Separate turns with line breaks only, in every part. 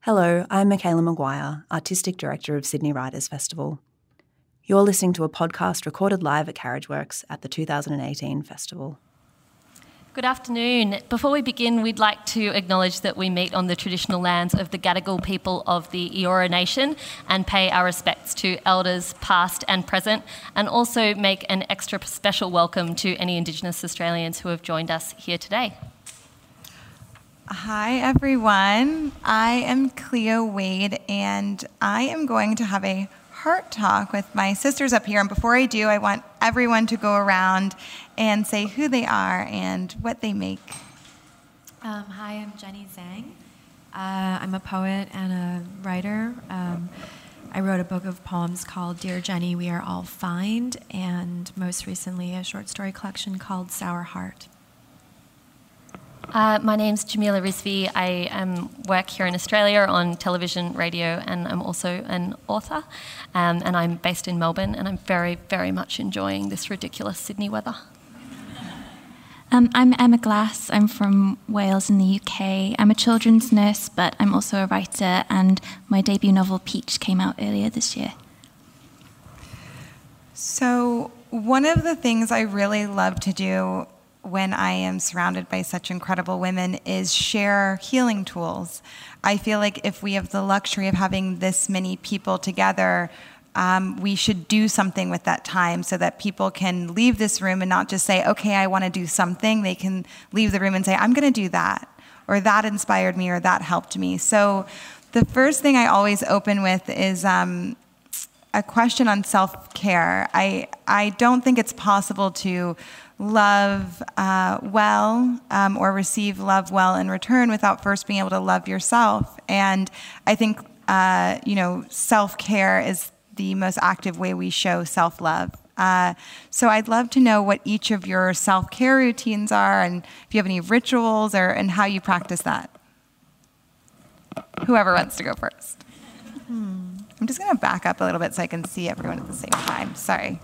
Hello, I'm Michaela Maguire, Artistic Director of Sydney Writers Festival. You're listening to a podcast recorded live at Carriageworks at the 2018 festival.
Good afternoon. Before we begin, we'd like to acknowledge that we meet on the traditional lands of the Gadigal people of the Eora Nation and pay our respects to elders past and present, and also make an extra special welcome to any Indigenous Australians who have joined us here today.
Hi everyone, I am Cleo Wade and I am going to have a heart talk with my sisters up here, and before I do, I want everyone to go around and say who they are and what they make.
Hi, I'm Jenny Zhang. I'm a poet and a writer. I wrote a book of poems called Dear Jenny, We Are All Find, and most recently a short story collection called Sour Heart.
My name's Jamila Rizvi. I work here in Australia on television, radio, and I'm also an author. And I'm based in Melbourne, and I'm very, very much enjoying this ridiculous Sydney weather.
I'm Emma Glass. I'm from Wales in the UK. I'm a children's nurse, but I'm also a writer, and my debut novel, Peach, came out earlier this year.
So one of the things I really love to do when I am surrounded by such incredible women is share healing tools. I feel like if we have the luxury of having this many people together, we should do something with that time so that people can leave this room and not just say, okay, I want to do something. They can leave the room and say, I'm going to do that, or that inspired me, or that helped me. So the first thing I always open with is a question on self-care. I don't think it's possible to love well or receive love well in return without first being able to love yourself. And I think, self-care is the most active way we show self-love. So I'd love to know what each of your self-care routines are, and if you have any rituals and how you practice that. Whoever wants to go first. I'm just going to back up a little bit so I can see everyone at the same time. Sorry.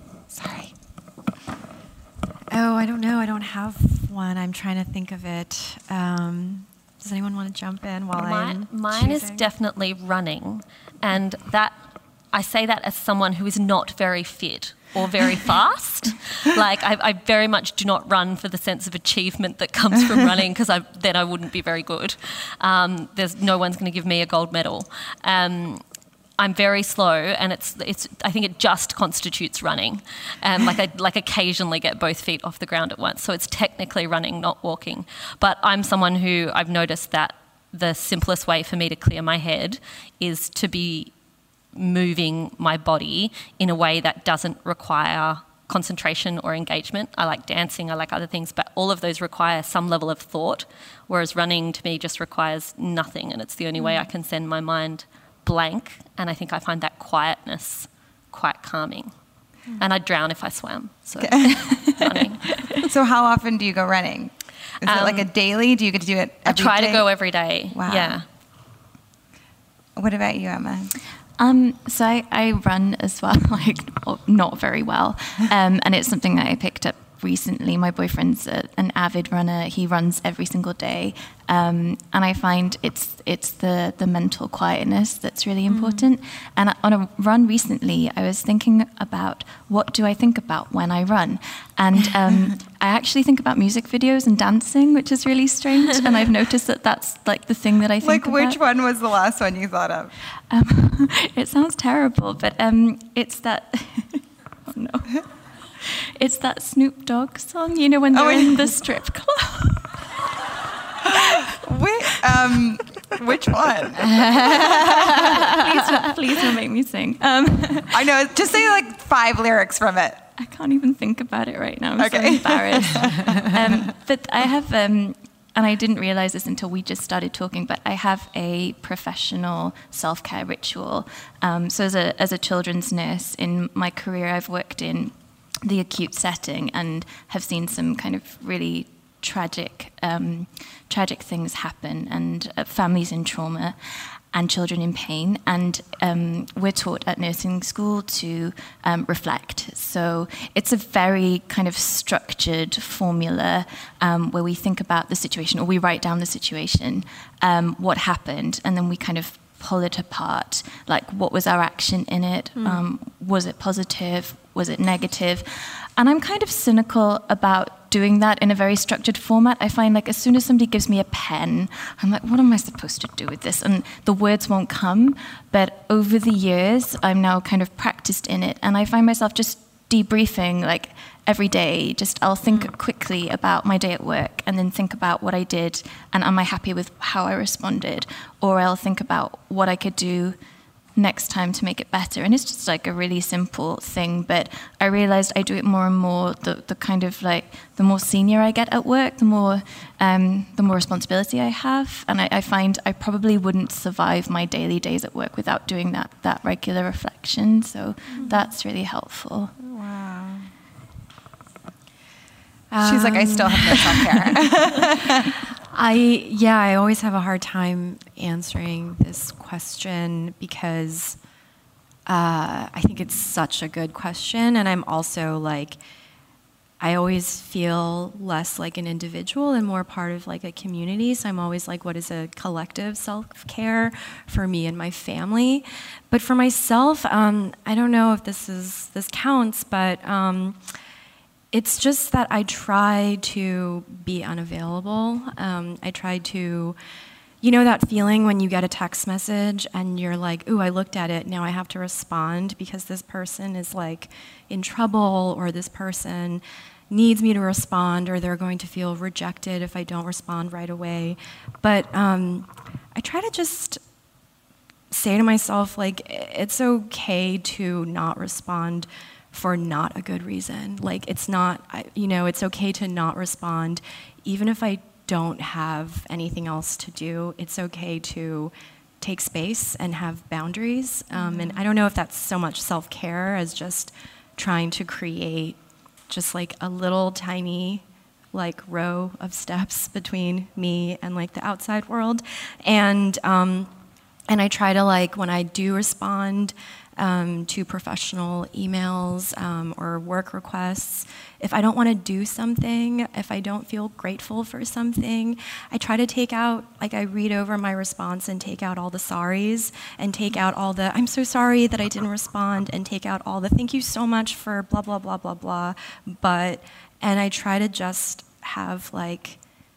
Oh, I don't know. I don't have one. I'm trying to think of it. Does anyone want to jump in while I'm
Mine is
choosing?
definitely running, and that I say that as someone who is not very fit or very fast. Like, I very much do not run for the sense of achievement that comes from running, because then I wouldn't be very good. There's no one's going to give me a gold medal. I'm very slow, and it's. I think it just constitutes running. I occasionally get both feet off the ground at once, so it's technically running, not walking. But I'm someone who I've noticed that the simplest way for me to clear my head is to be moving my body in a way that doesn't require concentration or engagement. I like dancing, I like other things, but all of those require some level of thought, whereas running to me just requires nothing, and it's the only way I can send my mind blank, and I think I find that quietness quite calming. And I'd drown if I swam, so running.
So how often do you go running? Is it like a daily? Do you get to do it every day?
I try to go every day.
Wow.
Yeah.
What about you, Emma?
So I run as well, not very well. And it's something that I picked up recently. My boyfriend's an avid runner. He runs every single day. And I find it's the mental quietness that's really important. And on a run recently, I was thinking about, what do I think about when I run? And I actually think about music videos and dancing, which is really strange. And I've noticed that that's like the thing that I think about.
Which one was the last one you thought of?
It sounds terrible, but it's that... oh no. It's that Snoop Dogg song, when they're in the strip club.
Wait, which one?
Please don't make me sing.
I know, just say 5 lyrics from it.
I can't even think about it right now. I'm so embarrassed. But I have, and I didn't realize this until we just started talking, but I have a professional self-care ritual. So as a children's nurse in my career, I've worked in the acute setting and have seen some kind of really tragic things happen, and families in trauma. and children in pain. And we're taught at nursing school to reflect. So it's a very kind of structured formula where we think about the situation, or we write down the situation, what happened, and then we kind of pull it apart. Like, what was our action in it? Was it positive? Was it negative? And I'm kind of cynical about doing that in a very structured format. I find, like, as soon as somebody gives me a pen, I'm like, what am I supposed to do with this? And the words won't come. But over the years, I'm now kind of practiced in it. And I find myself just debriefing, like, every day. Just I'll think quickly about my day at work and then think about what I did and am I happy with how I responded? Or I'll think about what I could do next time to make it better. And it's just like a really simple thing, but I realized I do it more and more the kind of like the more senior I get at work, the more responsibility I have. And I find I probably wouldn't survive my daily days at work without doing that regular reflection. So that's really helpful.
Wow. She's like, I still have no self-care.
I always have a hard time answering this question because I think it's such a good question. And I'm also like, I always feel less like an individual and more part of like a community. So I'm always like, what is a collective self-care for me and my family? But for myself, I don't know if this counts, but it's just that I try to be unavailable. I try to, you know, that feeling when you get a text message and you're like, ooh, I looked at it, now I have to respond because this person is like in trouble, or this person needs me to respond, or they're going to feel rejected if I don't respond right away. But I try to just say to myself, like, it's okay to not respond for not a good reason. Like, it's not, it's okay to not respond. Even if I don't have anything else to do, it's okay to take space and have boundaries. And I don't know if that's so much self-care as just trying to create just like a little tiny like row of steps between me and like the outside world. And I try to, like, when I do respond to professional emails or work requests, if I don't want to do something, if I don't feel grateful for something, I try to take out, like, I read over my response and take out all the sorries and take out all the I'm so sorry that I didn't respond and take out all the thank you so much for blah, blah, blah, blah, blah. And I try to just have, like,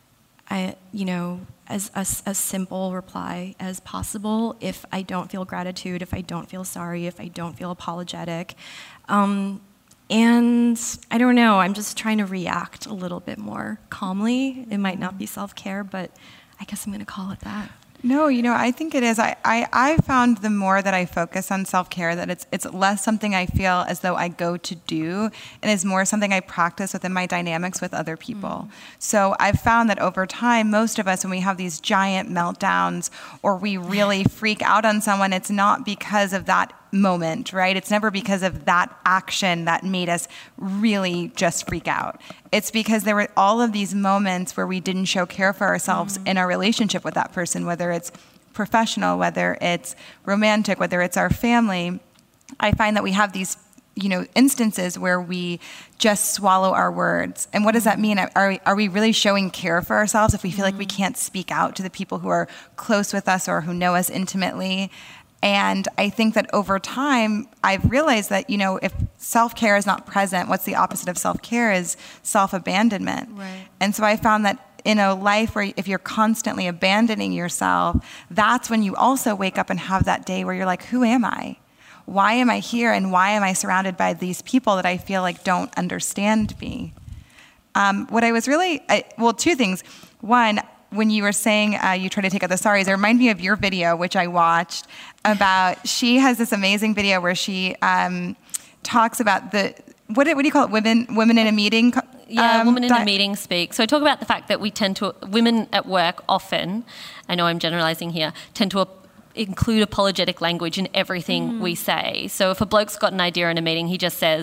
as a simple reply as possible if I don't feel gratitude, if I don't feel sorry, if I don't feel apologetic. And I don't know, I'm just trying to react a little bit more calmly. It might not be self-care, but I guess I'm going to call it that.
No, I think it is. I found the more that I focus on self-care that it's less something I feel as though I go to do, and is more something I practice within my dynamics with other people. So I've found that over time, most of us, when we have these giant meltdowns or we really freak out on someone, it's not because of that moment, right? It's never because of that action that made us really just freak out. It's because there were all of these moments where we didn't show care for ourselves in our relationship with that person, whether it's professional, whether it's romantic, whether it's our family. I find that we have these, instances where we just swallow our words. And what does that mean? Are we really showing care for ourselves if we feel like we can't speak out to the people who are close with us or who know us intimately? And I think that over time, I've realized that, if self-care is not present, what's the opposite of self-care is self-abandonment. Right. And so I found that in a life where if you're constantly abandoning yourself, that's when you also wake up and have that day where you're like, who am I? Why am I here? And why am I surrounded by these people that I feel like don't understand me? What I was two things. One, when you were saying you try to take out the sorries, it reminded me of your video, which I watched, about, she has this amazing video where she talks about what do you call it, women in a meeting?
Women in a meeting speak. So I talk about the fact that women at work often, I know I'm generalizing here, tend to include apologetic language in everything we say. So if a bloke's got an idea in a meeting, he just says,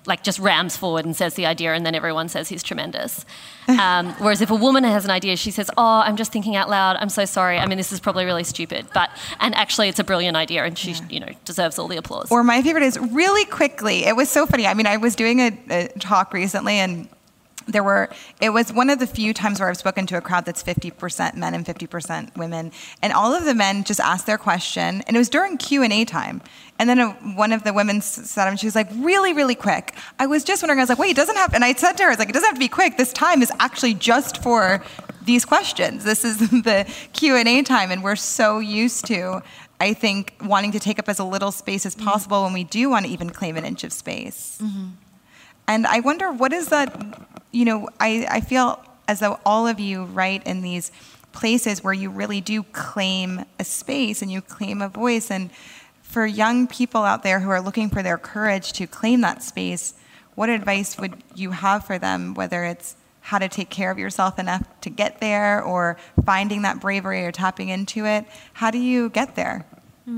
like just rams forward and says the idea and then everyone says he's tremendous. Whereas if a woman has an idea, she says, oh, I'm just thinking out loud. I'm so sorry. I mean, this is probably really stupid. And actually it's a brilliant idea and she, deserves all the applause.
Or my favorite is really quickly. It was so funny. I mean, I was doing a talk recently and it was one of the few times where I've spoken to a crowd that's 50% men and 50% women. And all of the men just asked their question. And it was during Q&A time. And then one of the women said, and she was like, really, really quick. I was just wondering, I was like, wait, it doesn't have, and I said to her, I was like, it doesn't have to be quick. This time is actually just for these questions. This is the Q&A time. And we're so used to, I think, wanting to take up as little space as possible when we do want to even claim an inch of space. Mm-hmm. And I wonder, what is that, I feel as though all of you write in these places where you really do claim a space and you claim a voice. And for young people out there who are looking for their courage to claim that space, what advice would you have for them, whether it's how to take care of yourself enough to get there or finding that bravery or tapping into it? How do you get there?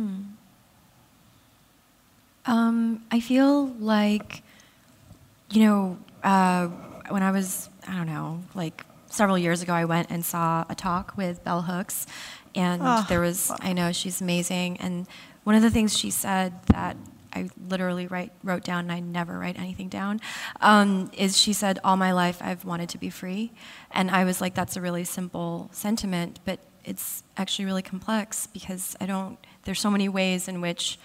I feel like, when I was, several years ago, I went and saw a talk with Bell Hooks, and I know she's amazing, and one of the things she said that I literally wrote down, and I never write anything down, is she said, all my life I've wanted to be free, and I was like, that's a really simple sentiment, but it's actually really complex, because there's so many ways in which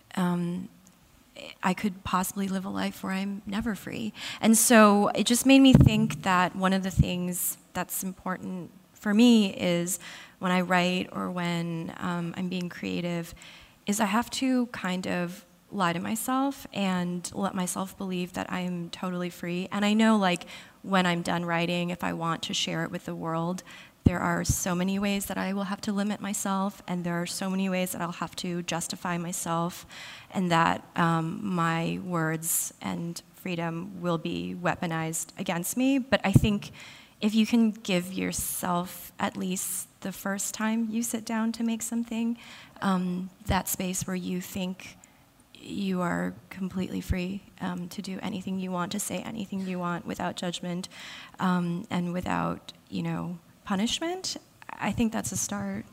I could possibly live a life where I'm never free. And so it just made me think that one of the things that's important for me is when I write or when I'm being creative is I have to kind of lie to myself and let myself believe that I'm totally free. And I know, when I'm done writing, if I want to share it with the world, there are so many ways that I will have to limit myself, and there are so many ways that I'll have to justify myself, and that my words and freedom will be weaponized against me. But I think if you can give yourself at least the first time you sit down to make something, that space where you think you are completely free to do anything you want, to say anything you want without judgment and without, punishment, I think that's a start.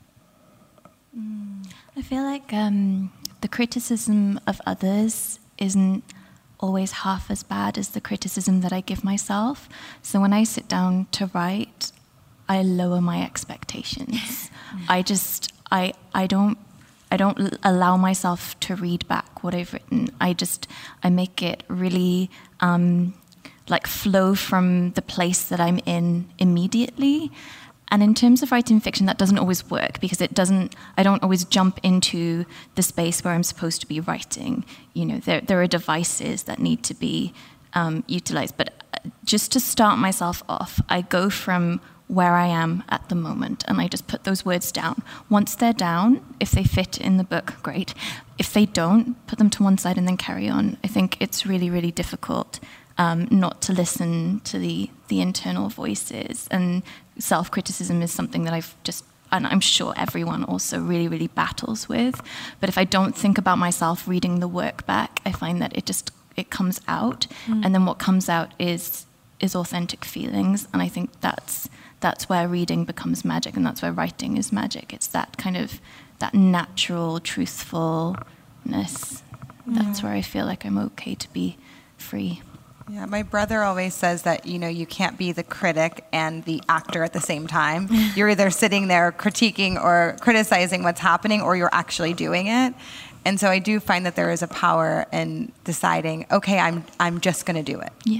I feel like the criticism of others isn't always half as bad as the criticism that I give myself. So when I sit down to write, I lower my expectations. I don't allow myself to read back what I've written. I make it really flow from the place that I'm in immediately. And in terms of writing fiction, that doesn't always work because I don't always jump into the space where I'm supposed to be writing. There are devices that need to be utilized. But just to start myself off, I go from where I am at the moment, and I just put those words down. Once they're down, if they fit in the book, great. If they don't, put them to one side and then carry on. I think it's really, really difficult not to listen to the internal voices, and self-criticism is something that and I'm sure everyone also really, really battles with. But if I don't think about myself reading the work back, I find that it comes out, and then what comes out is authentic feelings, and I think that's where reading becomes magic, and that's where writing is magic. It's that kind of that natural truthfulness. That's where I feel like I'm okay to be free.
Yeah, my brother always says that, you can't be the critic and the actor at the same time. You're either sitting there critiquing or criticizing what's happening, or you're actually doing it. And so I do find that there is a power in deciding, okay, I'm just going to do it.
Yeah.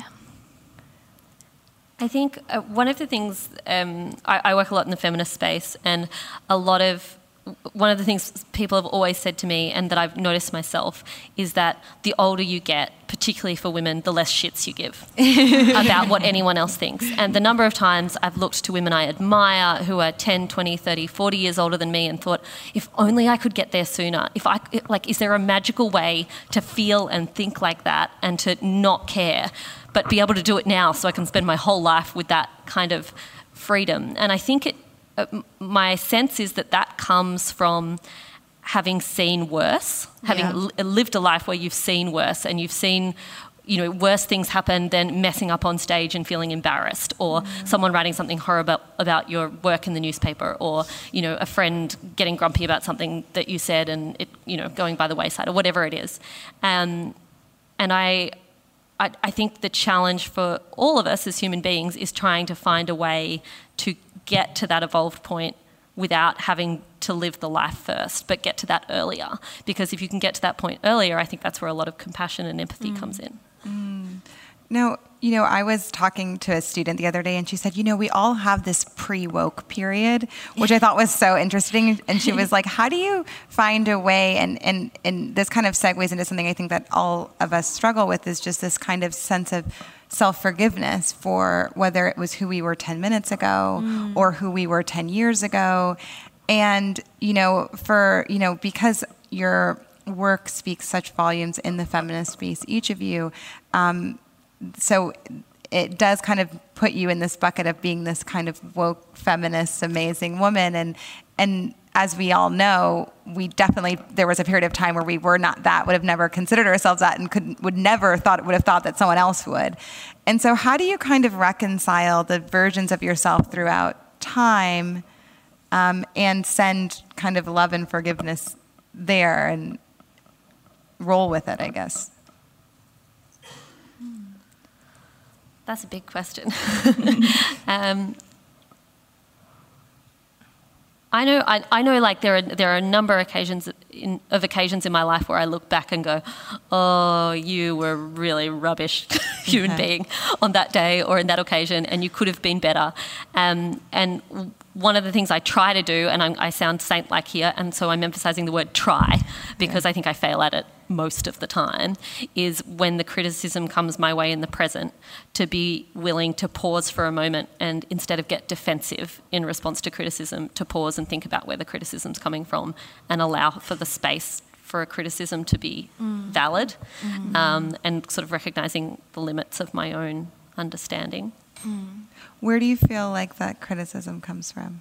I think one of the things, I work a lot in the feminist space, and one of the things people have always said to me, and that I've noticed myself, is that the older you get, particularly for women, the less shits you give about what anyone else thinks. And the number of times I've looked to women I admire who are 10, 20, 30, 40 years older than me and thought, if only I could get there sooner. Is there a magical way to feel and think like that and to not care, but be able to do it now so I can spend my whole life with that kind of freedom? And I think my sense is that comes from having seen worse, having lived a life where you've seen worse, and you've seen, worse things happen than messing up on stage and feeling embarrassed, or someone writing something horrible about your work in the newspaper, or, a friend getting grumpy about something that you said and it, going by the wayside, or whatever it is. And I think the challenge for all of us as human beings is trying to find a way to get to that evolved point without having to live the life first, but get to that earlier. Because if you can get to that point earlier, I think that's where a lot of compassion and empathy comes in.
Now, I was talking to a student the other day, and she said, we all have this pre-woke period, which I thought was so interesting. And she was like, how do you find a way, and this kind of segues into something I think that all of us struggle with, is just this kind of sense of self-forgiveness for whether it was who we were 10 minutes ago or who we were 10 years ago. And, because your work speaks such volumes in the feminist space, each of you, so it does kind of put you in this bucket of being this kind of woke, feminist, amazing woman. And as we all know, there was a period of time where we were not that, would have never considered ourselves that, and would have thought that someone else would. And so how do you kind of reconcile the versions of yourself throughout time, and send kind of love and forgiveness there and roll with it, I guess?
That's a big question. I know. Like there are a number of occasions in my life where I look back and go, "Oh, you were really rubbish human being on that day or in that occasion, and you could have been better." And one of the things I try to do, and I sound saint-like here, and so I'm emphasizing the word try because I think I fail at it most of the time, is when the criticism comes my way in the present, to be willing to pause for a moment and, instead of get defensive in response to criticism, to pause and think about where the criticism's coming from and allow for the space for a criticism to be valid, and sort of recognizing the limits of my own understanding.
Where do you feel like that criticism comes from?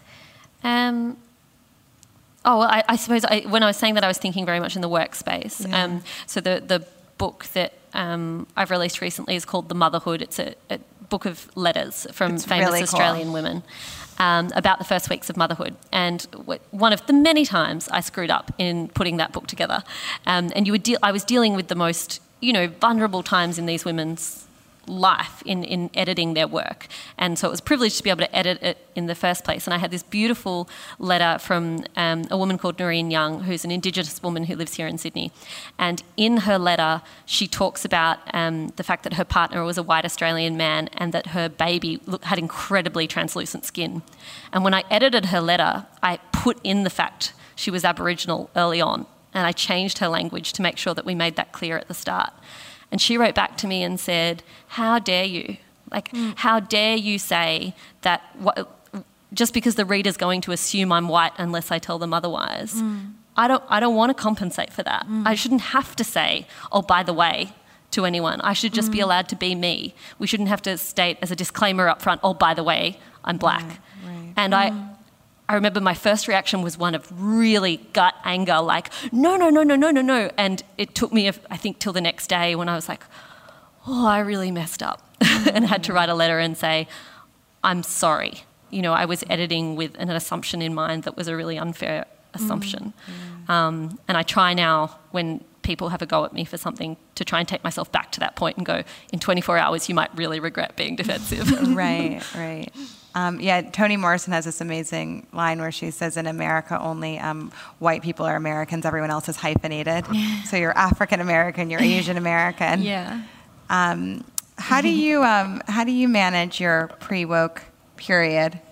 I suppose when I was saying that, I was thinking very much in the workspace.
Yeah.
So the book that I've released recently is called The Motherhood. It's a book of letters from famous
really
Australian women about the first weeks of motherhood. And one of the many times I screwed up in putting that book together. And I was dealing with the most vulnerable times in these women's life in editing their work, and so it was a privilege to be able to edit it in the first place. And I had this beautiful letter from a woman called Noreen Young, who's an Indigenous woman who lives here in Sydney, and in her letter she talks about the fact that her partner was a white Australian man and that her baby had incredibly translucent skin. And when I edited her letter, I put in the fact she was Aboriginal early on, and I changed her language to make sure that we made that clear at the start. And she wrote back to me and said, "How dare you? How dare you say that just because the reader's going to assume I'm white unless I tell them otherwise? I don't want to compensate for that. I shouldn't have to say, oh, by the way, to anyone. I should just be allowed to be me. We shouldn't have to state as a disclaimer up front, oh, by the way, I'm black."
Right.
And I remember my first reaction was one of really gut anger, like, no. And it took me, I think, till the next day when I was like, oh, I really messed up and had to write a letter and say, I'm sorry. I was editing with an assumption in mind that was a really unfair assumption. And I try now, when people have a go at me for something, to try and take myself back to that point and go, in 24 hours, you might really regret being defensive.
Right. Toni Morrison has this amazing line where she says, in America only white people are Americans, everyone else is hyphenated. So you're African American, you're Asian American.
Yeah.
How do you manage your pre-woke period?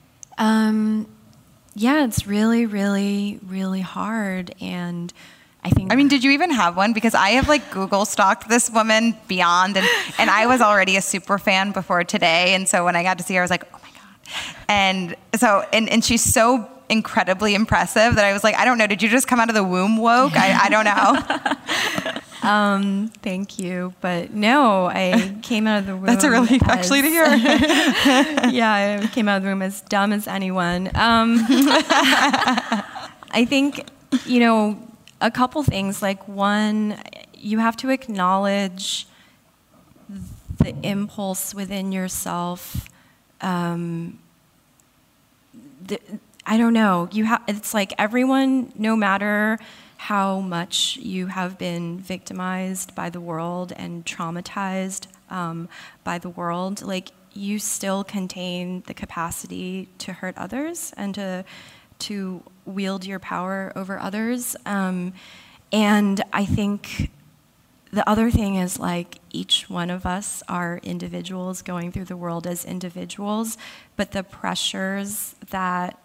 It's really, really, really hard. And I think...
did you even have one? Because I have Google stalked this woman beyond, and I was already a super fan before today. And so when I got to see her, I was like, oh my God. And so, and she's so incredibly impressive that I was like, I don't know, did you just come out of the womb woke? I don't know.
Thank you. But no, I came out of the womb.
That's a relief actually to hear.
Yeah, I came out of the womb as dumb as anyone. I think, a couple things. One, you have to acknowledge the impulse within yourself. I don't know. It's like everyone, no matter how much you have been victimized by the world and traumatized by the world, like you still contain the capacity to hurt others and to wield your power over others. And I think the other thing is, like, each one of us are individuals going through the world as individuals, but the pressures that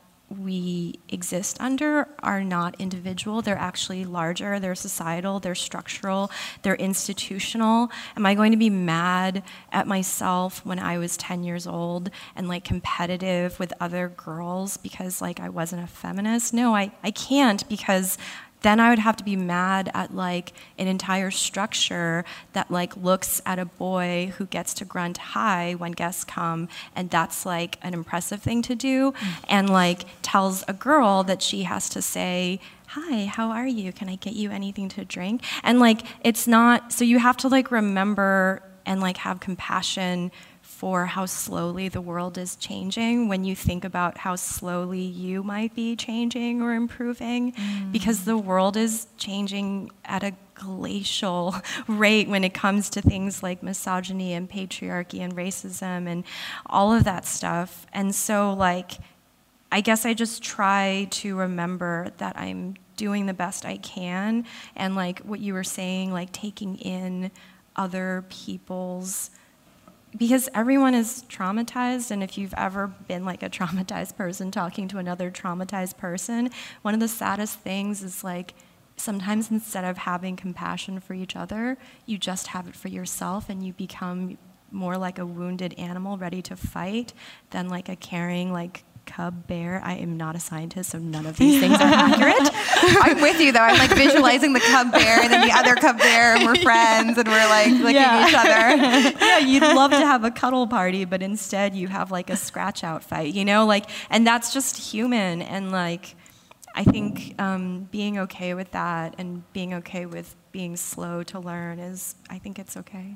we exist under are not individual. They're actually larger, they're societal, they're structural, they're institutional. Am I going to be mad at myself when I was 10 years old and like competitive with other girls because like I wasn't a feminist? No, I can't, because then I would have to be mad at like an entire structure that like looks at a boy who gets to grunt hi when guests come, and that's like an impressive thing to do, and like tells a girl that she has to say, hi, how are you? Can I get you anything to drink? And like, it's not, so you have to like remember and like have compassion for how slowly the world is changing when you think about how slowly you might be changing or improving, because the world is changing at a glacial rate when it comes to things like misogyny and patriarchy and racism and all of that stuff. And so like, I guess I just try to remember that I'm doing the best I can, and like what you were saying, like taking in other people's, because everyone is traumatized, and if you've ever been like a traumatized person talking to another traumatized person, one of the saddest things is like sometimes instead of having compassion for each other, you just have it for yourself, and you become more like a wounded animal ready to fight than like a caring like cub bear. I am not a scientist, so none of these things are accurate.
I'm with you though. I'm like visualizing the cub bear and then the other cub bear, and we're friends and we're like licking each other.
Yeah, you'd love to have a cuddle party, but instead you have like a scratch out fight, you know, like, and that's just human. And like, I think being okay with that and being okay with being slow to learn is, I think it's okay.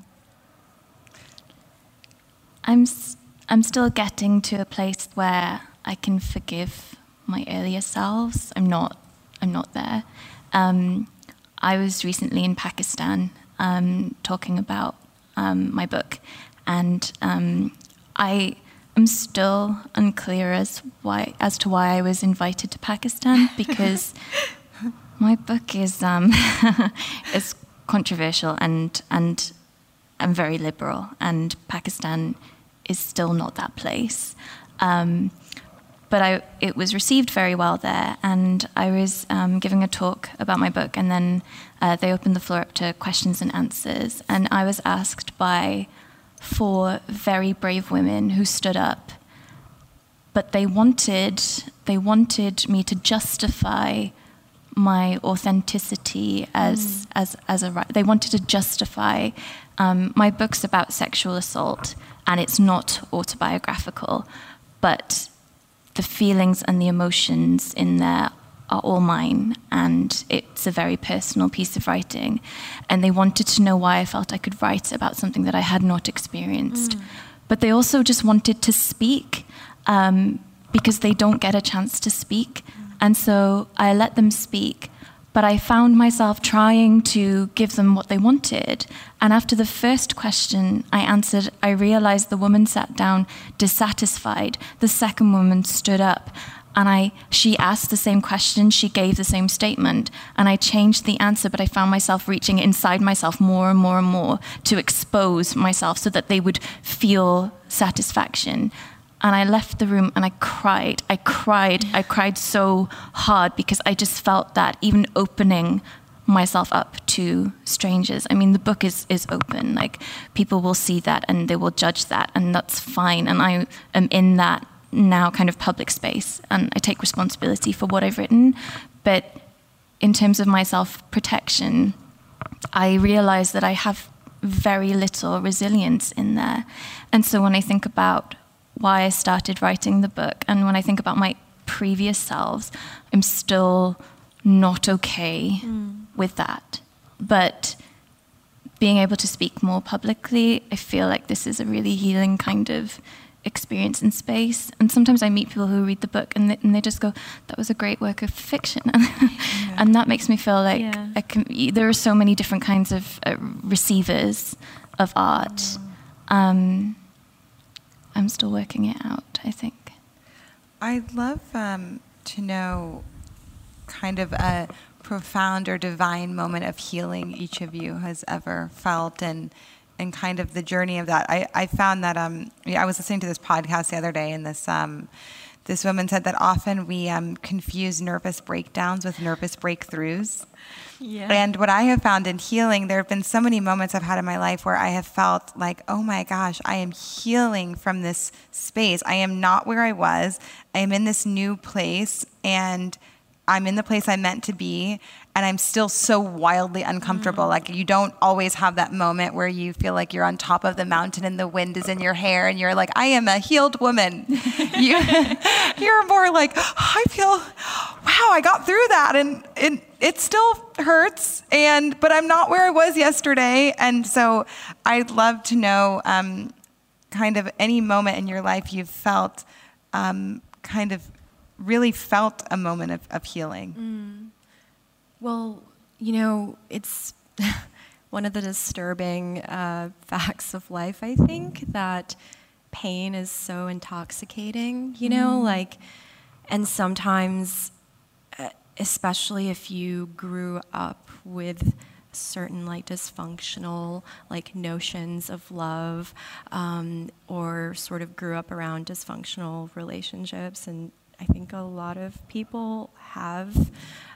I'm still getting to a place where I can forgive my earlier selves. I'm not there. I was recently in Pakistan talking about my book, and I am still unclear as to why I was invited to Pakistan, because my book is is controversial and very liberal, and Pakistan is still not that place. But it was received very well there, and I was giving a talk about my book, and then they opened the floor up to questions and answers, and I was asked by 4 very brave women who stood up, but they wanted me to justify my authenticity as a writer. They wanted to justify my book's about sexual assault, and it's not autobiographical, but the feelings and the emotions in there are all mine, and it's a very personal piece of writing. And they wanted to know why I felt I could write about something that I had not experienced. But they also just wanted to speak, because they don't get a chance to speak. And so I let them speak, but I found myself trying to give them what they wanted. And after the first question I answered, I realized the woman sat down dissatisfied. The second woman stood up, and she asked the same question, she gave the same statement, and I changed the answer, but I found myself reaching inside myself more and more and more to expose myself so that they would feel satisfaction. And I left the room and I cried. I cried so hard, because I just felt that even opening myself up to strangers. I mean, the book is open. Like, people will see that and they will judge that, and that's fine. And I am in that now kind of public space, and I take responsibility for what I've written. But in terms of my self-protection, I realize that I have very little resilience in there. And so when I think about why I started writing the book, and when I think about my previous selves, I'm still not okay with that. But being able to speak more publicly, I feel like this is a really healing kind of experience in space. And sometimes I meet people who read the book and they just go, that was a great work of fiction. And that makes me feel like there are so many different kinds of receivers of art. I'm still working it out, I think.
I'd love to know kind of a profound or divine moment of healing each of you has ever felt, and kind of the journey of that. I found that I was listening to this podcast the other day, and this woman said that often we confuse nervous breakdowns with nervous breakthroughs. Yeah. And what I have found in healing, there have been so many moments I've had in my life where I have felt like, oh my gosh, I am healing from this space. I am not where I was. I am in this new place, and I'm in the place I'm meant to be, and I'm still so wildly uncomfortable. Like, you don't always have that moment where you feel like you're on top of the mountain and the wind is in your hair and you're like, I am a healed woman. You're more like, I feel, wow, I got through that, and it still hurts, but I'm not where I was yesterday. And so I'd love to know kind of any moment in your life you've felt kind of really felt a moment of healing.
Well, it's one of the disturbing facts of life, I think, that pain is so intoxicating, and sometimes, especially if you grew up with certain dysfunctional notions of love, or sort of grew up around dysfunctional relationships, and I think a lot of people have,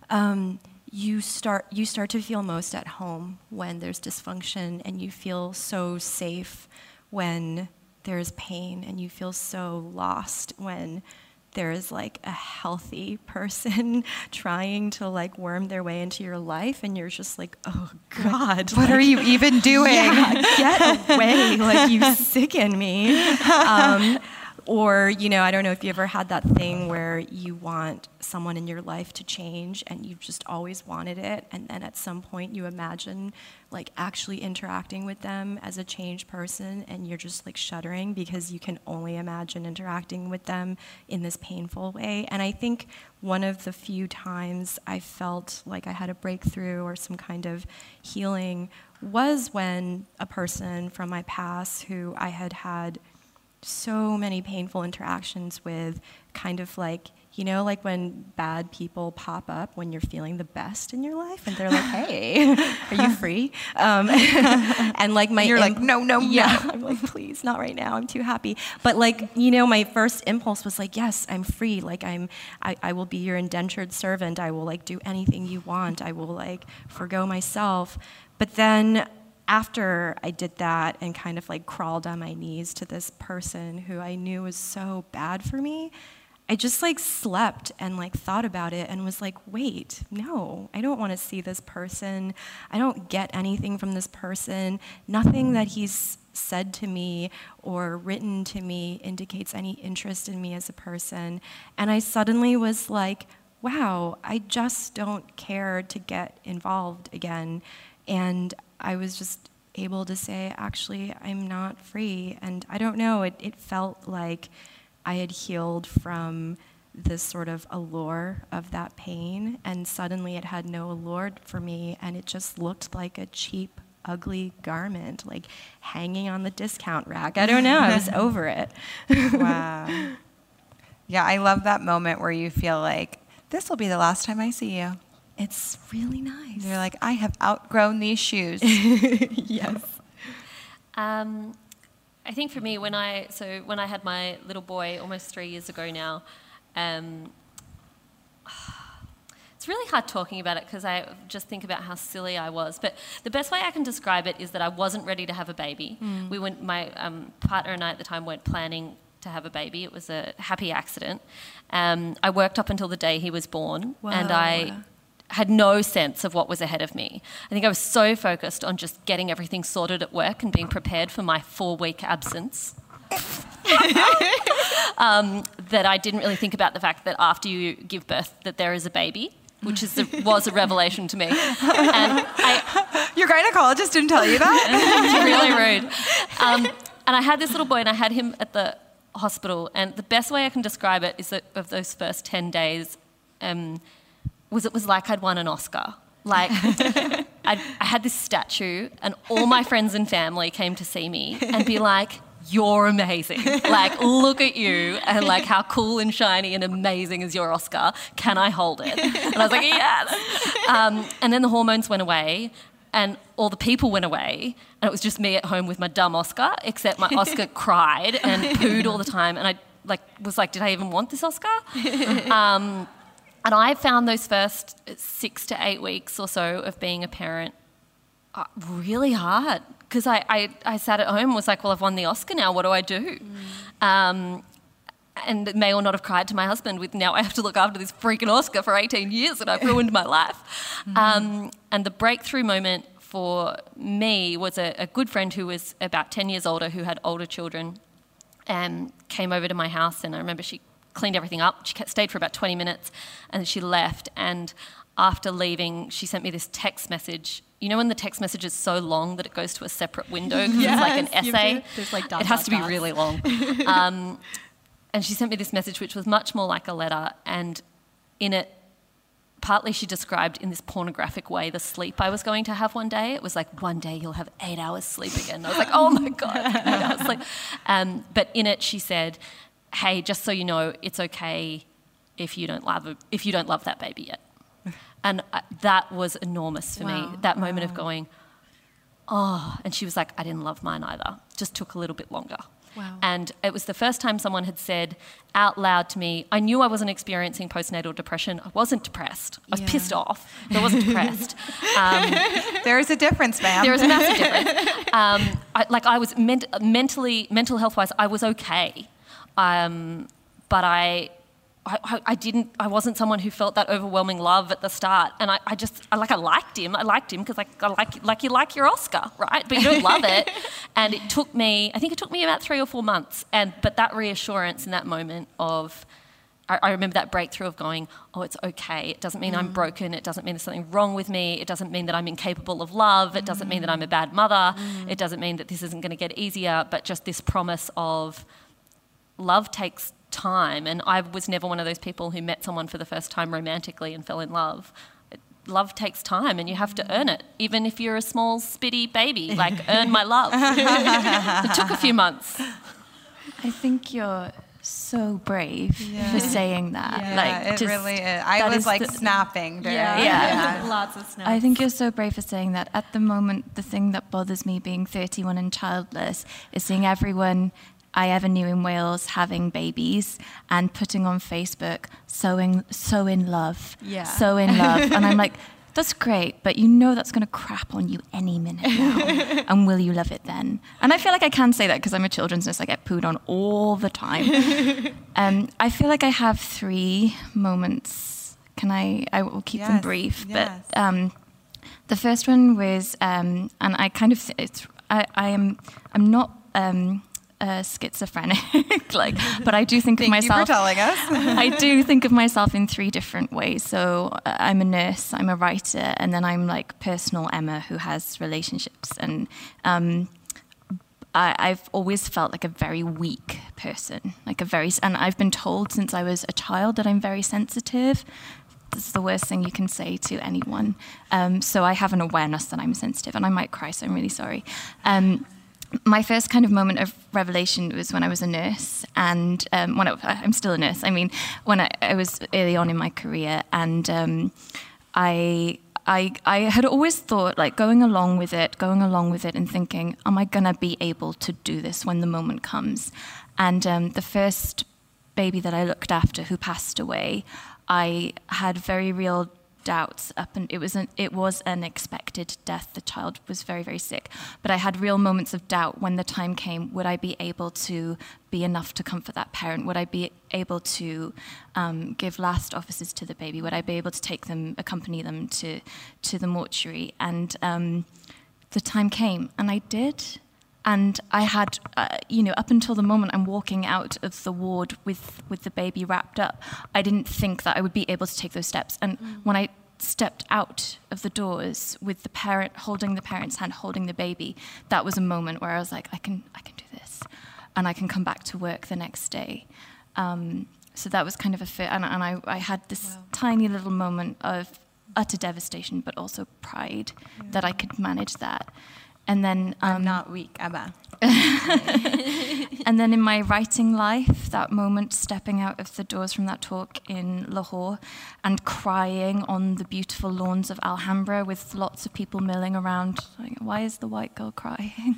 you start to feel most at home when there's dysfunction, and you feel so safe when there's pain, and you feel so lost when there is a healthy person trying to worm their way into your life, and you're just like, oh God,
what are you even doing?
Yeah, get away, you sicken me. Or, I don't know if you ever had that thing where you want someone in your life to change and you've just always wanted it, and then at some point you imagine actually interacting with them as a changed person, and you're just shuddering because you can only imagine interacting with them in this painful way. And I think one of the few times I felt like I had a breakthrough or some kind of healing was when a person from my past who I had so many painful interactions with, kind of when bad people pop up when you're feeling the best in your life, and they're like, hey, are you free? And
you're like, no.
I'm like, please, not right now, I'm too happy. But my first impulse was yes, I'm free. I will be your indentured servant. I will do anything you want. I will forgo myself. But then after I did that and kind of crawled on my knees to this person who I knew was so bad for me, I just slept and thought about it and was wait, no, I don't want to see this person. I don't get anything from this person. Nothing that he's said to me or written to me indicates any interest in me as a person. And I suddenly was wow, I just don't care to get involved again. And I was just able to say, actually, I'm not free. And I don't know, it felt like I had healed from this sort of allure of that pain, and suddenly it had no allure for me, and it just looked like a cheap, ugly garment, hanging on the discount rack. I don't know, I was over it.
Wow. Yeah, I love that moment where you feel like, this will be the last time I see you.
It's really nice.
You're like, I have outgrown these shoes.
Yes.
I think for me, when I had my little boy almost 3 years ago now, it's really hard talking about it because I just think about how silly I was. But the best way I can describe it is that I wasn't ready to have a baby. My partner and I at the time weren't planning to have a baby. It was a happy accident. I worked up until the day he was born, and I had no sense of what was ahead of me. I think I was so focused on just getting everything sorted at work and being prepared for my 4-week absence that I didn't really think about the fact that after you give birth that there is a baby. which was a revelation to me. And
Your gynecologist didn't tell you that?
it's really rude. And I had this little boy, and I had him at the hospital, and the best way I can describe it is that of those first 10 days was it was like I'd won an Oscar. Like, I had this statue, and all my friends and family came to see me and be like, "You're amazing. Like, look at you, and like how cool and shiny and amazing is your Oscar. Can I hold it?" And I was like, "Yes." And then the hormones went away, and all the people went away, and it was just me at home with my dumb Oscar, except my Oscar cried and pooed all the time, and I was like, "Did I even want this Oscar?" And I found those first 6 to 8 weeks or so of being a parent really hard, because I sat at home and was like, well, I've won the Oscar now, what do I do? And may or not have cried to my husband with, now I have to look after this freaking Oscar for 18 years and I've ruined my life. And the breakthrough moment for me was a good friend who was about 10 years older, who had older children, and came over to my house, and I remember she cleaned everything up. She stayed for about 20 minutes and she left, and after leaving she sent me this text message. You know when the text message is so long that it goes to a separate window because it's like an essay?
There's like
it has to be really long. And she sent me this message which was much more like a letter, and in it partly she described in this pornographic way the sleep I was going to have one day. It was like, one day you'll have 8 hours sleep again. I was like, oh my God, 8 hours sleep. But in it she said, hey, just so you know, it's okay if you don't love that baby yet. And that was enormous for me, that moment of going, oh, and she was like, I didn't love mine either. Just took a little bit longer.
Wow.
And it was the first time someone had said out loud to me, I knew I wasn't experiencing postnatal depression. I wasn't depressed. I was pissed off, but I wasn't depressed.
There is a difference, ma'am.
There is a massive difference. I was mental health-wise, I was okay. But I wasn't someone who felt that overwhelming love at the start. And I liked him. I liked him because you like your Oscar, right? But you don't love it. And I think it took me about 3 or 4 months. But that reassurance in that moment of, I remember that breakthrough of going, oh, it's okay. It doesn't mean I'm broken. It doesn't mean there's something wrong with me. It doesn't mean that I'm incapable of love. It doesn't mean that I'm a bad mother. It doesn't mean that this isn't going to get easier, but just this promise of love takes time. And I was never one of those people who met someone for the first time romantically and fell in love. Love takes time, and you have to earn it. Even if you're a small, spitty baby, earn my love. It took a few months.
I think you're so brave for saying that.
Yeah, it really is. I was snapping.
Lots of snaps.
I think you're so brave for saying that. At the moment, the thing that bothers me being 31 and childless is seeing everyone I ever knew in Wales having babies and putting on Facebook, so in love. And I'm like, that's great, but you know that's going to crap on you any minute now. And will you love it then? And I feel like I can say that because I'm a children's nurse. I get pooed on all the time. I feel like I have 3 moments. I will keep them brief. Yes. But the first one was, and I kind of, I'm not schizophrenic, but I do think of myself.
Thank you for telling us.
I do think of myself in 3 different ways. So I'm a nurse, I'm a writer, and then I'm personal Emma who has relationships. And I've always felt like a very weak person, and I've been told since I was a child that I'm very sensitive. This is the worst thing you can say to anyone. So I have an awareness that I'm sensitive, and I might cry, so I'm really sorry. My first kind of moment of revelation was when I was a nurse, and I'm still a nurse. I mean, when I was early on in my career, and I had always thought, going along with it and thinking, am I going to be able to do this when the moment comes? And the first baby that I looked after who passed away, I had very real doubts and it was an expected death. The child was very, very sick, but I had real moments of doubt when the time came. Would I be able to be enough to comfort that parent? Would I be able to give last offices to the baby? Would I be able to accompany them to the mortuary? And the time came, and I did. And I had, up until the moment I'm walking out of the ward with the baby wrapped up, I didn't think that I would be able to take those steps. And when I stepped out of the doors with the parent holding the parent's hand, holding the baby, that was a moment where I was like, I can do this, and I can come back to work the next day. So that was kind of a fit, and I had this tiny little moment of utter devastation, but also pride that I could manage that. And then
I'm not weak, Abba.
And then in my writing life, that moment stepping out of the doors from that talk in Lahore and crying on the beautiful lawns of Alhambra with lots of people milling around, like, why is the white girl crying?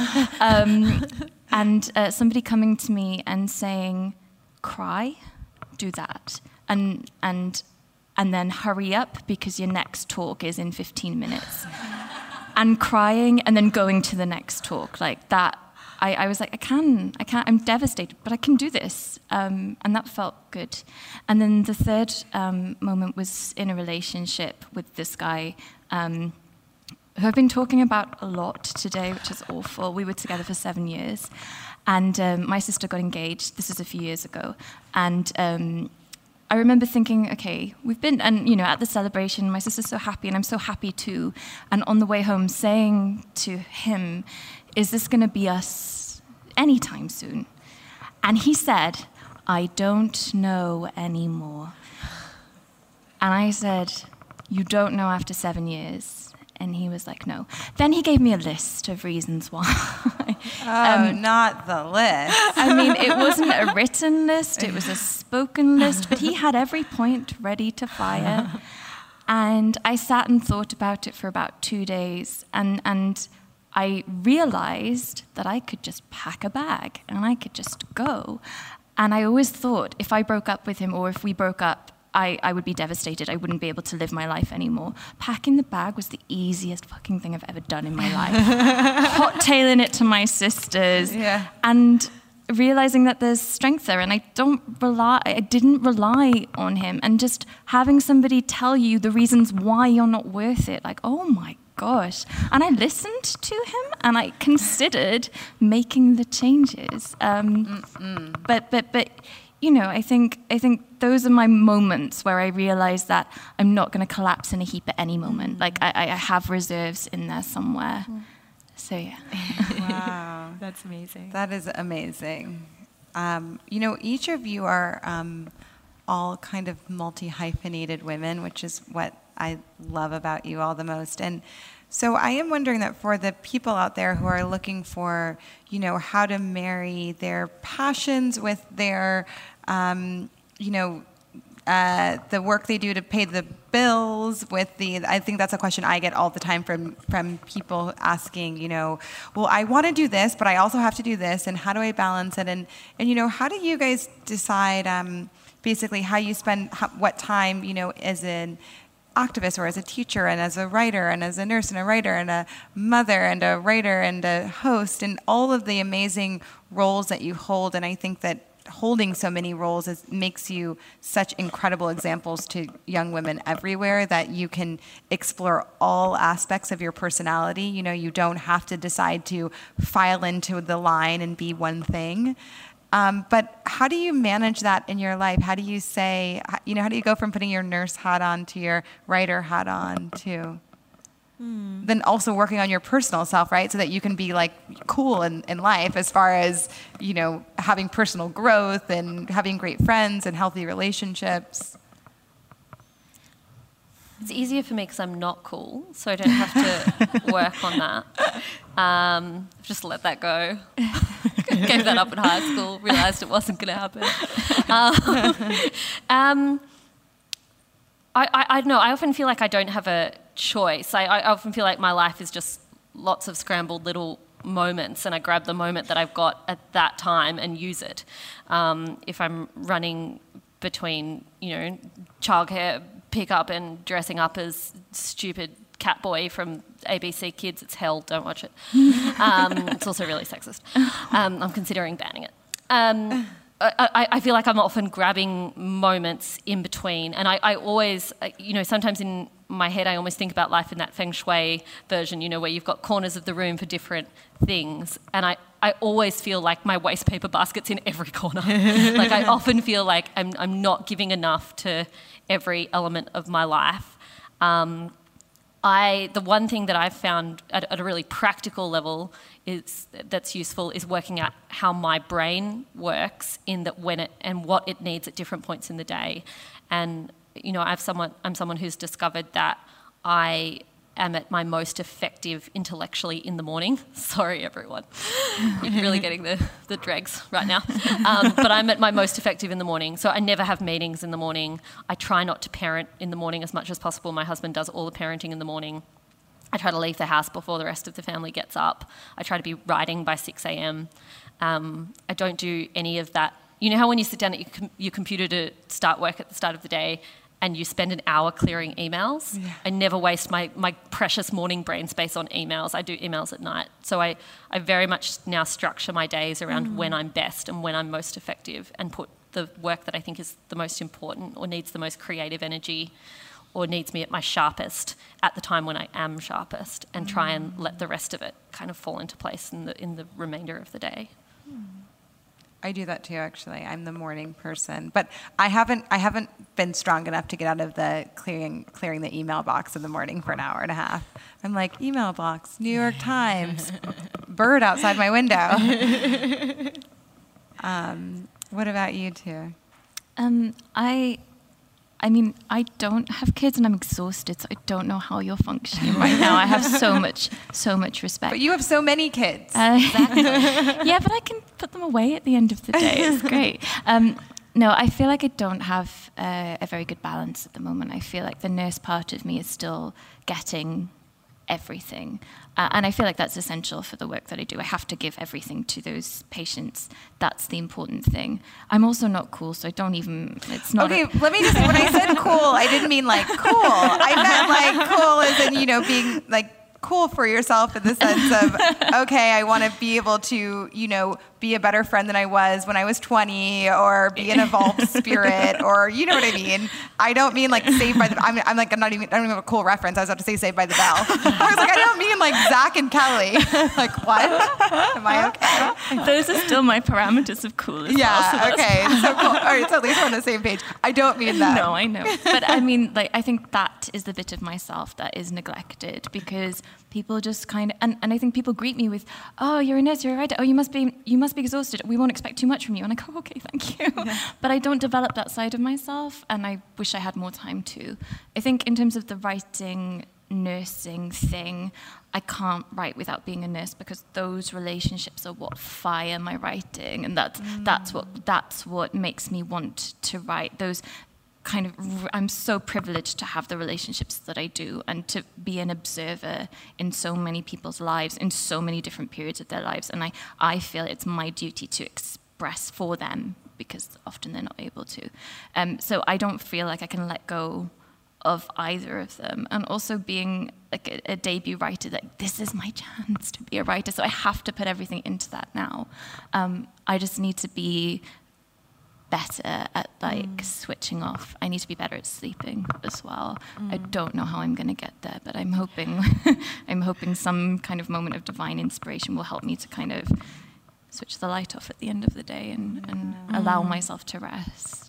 And somebody coming to me and saying, cry, do that, and then hurry up because your next talk is in 15 minutes. And crying and then going to the next talk, like that. I was like, I can't, I'm devastated, but I can do this. And that felt good. And then the third moment was in a relationship with this guy who I've been talking about a lot today, which is awful. We were together for 7 years. And my sister got engaged. This is a few years ago. And I remember thinking, okay, we've been, and at the celebration, my sister's so happy, and I'm so happy too. And on the way home, saying to him, is this going to be us anytime soon? And he said, I don't know anymore. And I said, you don't know after 7 years? And he was like, no. Then he gave me a list of reasons why.
Not the list.
I mean, it wasn't a written list, it was a spoken list, but he had every point ready to fire. And I sat and thought about it for about 2 days, and I realized that I could just pack a bag and I could just go. And I always thought if I broke up with him, or if we broke up, I would be devastated. I wouldn't be able to live my life anymore. Packing the bag was the easiest fucking thing I've ever done in my life. Hot-tailing it to my sisters.
Yeah.
And realizing that there's strength there, and I didn't rely on him. And just having somebody tell you the reasons why you're not worth it, like, oh my gosh. And I listened to him, and I considered making the changes. But I think those are my moments where I realize that I'm not going to collapse in a heap at any moment. Like I have reserves in there somewhere. So yeah.
Wow,
That's amazing.
that is amazing. Each of you are all kind of multi-hyphenated women, which is what I love about you all the most. And so I am wondering that for the people out there who are looking for, how to marry their passions with their, the work they do to pay the bills I think that's a question I get all the time from people asking, well, I want to do this, but I also have to do this, and how do I balance it? And how do you guys decide basically how you spend what time, as an activist or as a teacher and as a writer and as a nurse and a writer and a mother and a writer and a host and all of the amazing roles that you hold. And I think that holding so many roles makes you such incredible examples to young women everywhere, that you can explore all aspects of your personality. You don't have to decide to file into the line and be one thing. But how do you manage that in your life? How do you say, how do you go from putting your nurse hat on to your writer hat on to then also working on your personal self, right? So that you can be like cool in life as far as, having personal growth and having great friends and healthy relationships.
It's easier for me because I'm not cool, so I don't have to work on that. I've just let that go. Gave that up in high school, realised it wasn't going to happen. I don't know, I often feel like I don't have a choice. I often feel like my life is just lots of scrambled little moments, and I grab the moment that I've got at that time and use it. If I'm running between, childcare, pickup and dressing up as stupid cat boy from ABC Kids, it's hell, don't watch it. It's also really sexist. I'm considering banning it. I feel like I'm often grabbing moments in between, and I always, sometimes in my head I almost think about life in that feng shui version, where you've got corners of the room for different things, and I always feel like my waste paper basket's in every corner. Like I often feel like I'm not giving enough to every element of my life. The one thing that I've found at a really practical level that's useful is working out how my brain works in that and what it needs at different points in the day. And I'm someone who's discovered that I am at my most effective intellectually in the morning. Sorry, everyone. You're really getting the dregs right now. But I'm at my most effective in the morning. So I never have meetings in the morning. I try not to parent in the morning as much as possible. My husband does all the parenting in the morning. I try to leave the house before the rest of the family gets up. I try to be writing by 6 a.m. I don't do any of that. You know how when you sit down at your computer to start work at the start of the day and you spend an hour clearing emails? Yeah. I never waste my precious morning brain space on emails. I do emails at night. So I very much now structure my days around when I'm best and when I'm most effective, and put the work that I think is the most important or needs the most creative energy or needs me at my sharpest at the time when I am sharpest, and try and let the rest of it kind of fall into place in the remainder of the day.
I do that too, actually. I'm the morning person, but I haven't been strong enough to get out of the clearing the email box in the morning for an hour and a half. I'm like, email box, New York Times, bird outside my window. What about you two?
I don't have kids and I'm exhausted, so I don't know how you're functioning right now. I have so much respect.
But you have so many kids.
Exactly. Yeah, but I can put them away at the end of the day. It's great. No, I feel like I don't have a very good balance at the moment. I feel like the nurse part of me is still getting everything. And I feel like that's essential for the work that I do. I have to give everything to those patients. That's the important thing. I'm also not cool, so I don't even, it's not...
Okay, let me just, when I said cool, I didn't mean like cool. I meant like cool as in, being like cool for yourself in the sense of, okay, I want to be able to, be a better friend than I was when I was 20, or be an evolved spirit, or you know what I mean. I don't mean like Saved by the. I don't even have a cool reference. I was about to say Saved by the Bell. I was like, I don't mean like Zach and Kelly. Like what? Am I okay?
Those are still my parameters of cool as well.
Yeah. Okay. So cool. All right. So at least we're on the same page. I don't mean that.
No, I know. But I mean, like, I think that is the bit of myself that is neglected, because people just kind of, and I think people greet me with, oh, you're a nurse, you're a writer, oh, you must be exhausted, we won't expect too much from you. And I go, okay, thank you. Yeah. But I don't develop that side of myself, and I wish I had more time to. I think in terms of the writing, nursing thing, I can't write without being a nurse, because those relationships are what fire my writing, and that's what makes me want to write. Those kind of, I'm so privileged to have the relationships that I do, and to be an observer in so many people's lives, in so many different periods of their lives. And I feel it's my duty to express for them, because often they're not able to. So I don't feel like I can let go of either of them. And also being like a debut writer, that this is my chance to be a writer, so I have to put everything into that now. I just need to be better at switching off. I need to be better at sleeping as well. I don't know how I'm going to get there, but I'm hoping some kind of moment of divine inspiration will help me to kind of switch the light off at the end of the day and allow myself to rest.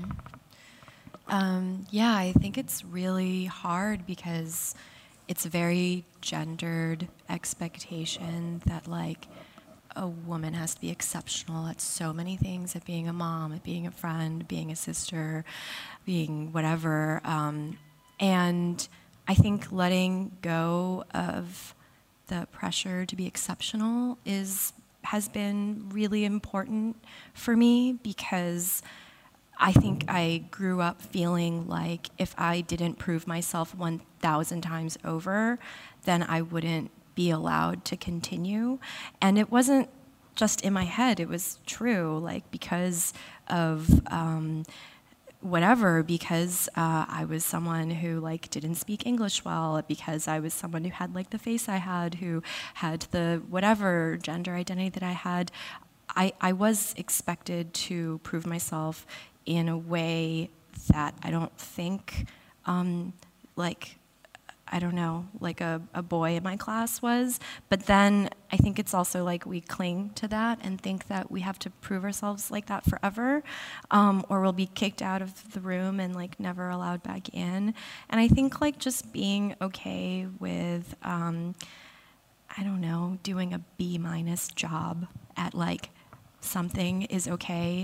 Yeah, I think it's really hard, because it's a very gendered expectation that like a woman has to be exceptional at so many things, at being a mom, at being a friend, being a sister, being whatever. And I think letting go of the pressure to be exceptional has been really important for me, because I think I grew up feeling like if I didn't prove myself 1,000 times over, then I wouldn't be allowed to continue. And it wasn't just in my head, it was true, like because of because I was someone who like didn't speak English well, because I was someone who had like the face I had, who had the whatever gender identity that I had. I was expected to prove myself in a way that I don't think, like a boy in my class was. But then I think it's also like we cling to that and think that we have to prove ourselves like that forever, or we'll be kicked out of the room and like never allowed back in. And I think like just being okay with, doing a B- job at like something is okay.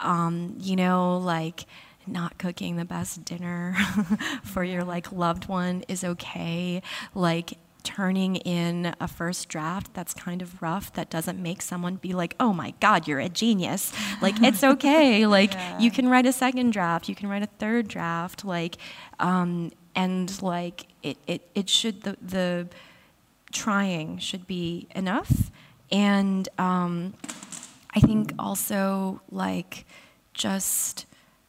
Like not cooking the best dinner for your like loved one is okay. Like turning in a first draft that's kind of rough, that doesn't make someone be like, oh my God, you're a genius. Like, it's okay. Like, you can write a second draft, you can write a third draft. Like, and like it should, the trying should be enough. And I think also like just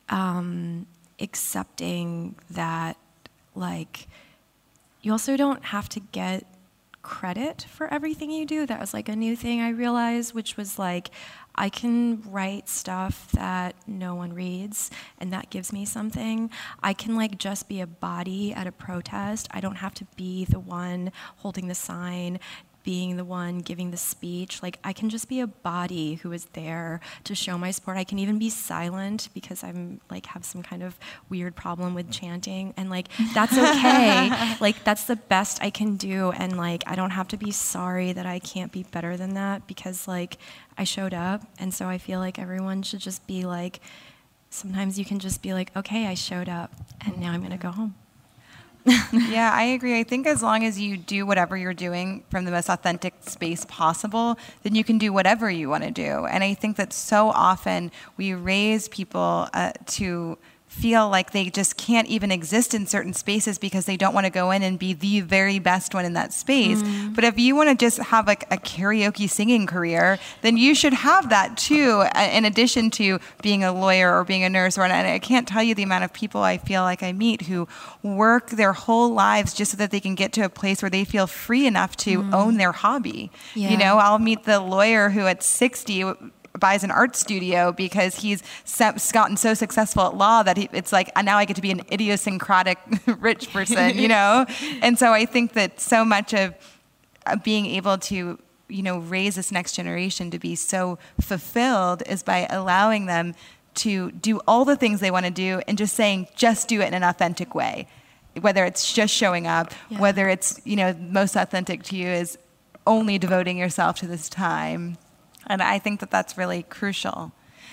accepting that like you also don't have to get credit for everything you do. That was like a new thing I realized, which was like I can write stuff that no one reads, and that gives me something. I can like just be a body at a protest. I don't have to be the one holding the sign, being the one giving the speech. Like, I can just be a body who is there to show my support. I can even be silent because I'm like have some kind of weird problem with chanting, and like that's okay. Like, that's the best I can do, and like I don't have to be sorry that I can't be better than that because like I showed up. And so I feel like everyone should just be like, sometimes you can just be like, okay, I showed up and now I'm gonna go home.
Yeah, I agree. I think as long as you do whatever you're doing from the most authentic space possible, then you can do whatever you want to do. And I think that so often we raise people to feel like they just can't even exist in certain spaces because they don't want to go in and be the very best one in that space. But if you want to just have like a karaoke singing career, then you should have that too, in addition to being a lawyer or being a nurse. And I can't tell you the amount of people I feel like I meet who work their whole lives just so that they can get to a place where they feel free enough to own their hobby.
Yeah.
You know, I'll meet the lawyer who at 60 buys an art studio because he's gotten so successful at law that it's like, now I get to be an idiosyncratic rich person, you know? And so I think that so much of being able to, you know, raise this next generation to be so fulfilled is by allowing them to do all the things they want to do and just saying, just do it in an authentic way. Whether it's just showing up, whether it's, you know, most authentic to you is only devoting yourself to this time. And I think that that's really crucial.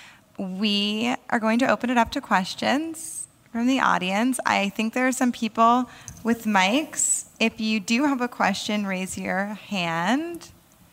We are going to open it up to questions from the audience. I think there are some people with mics. If you do have a question, raise your hand.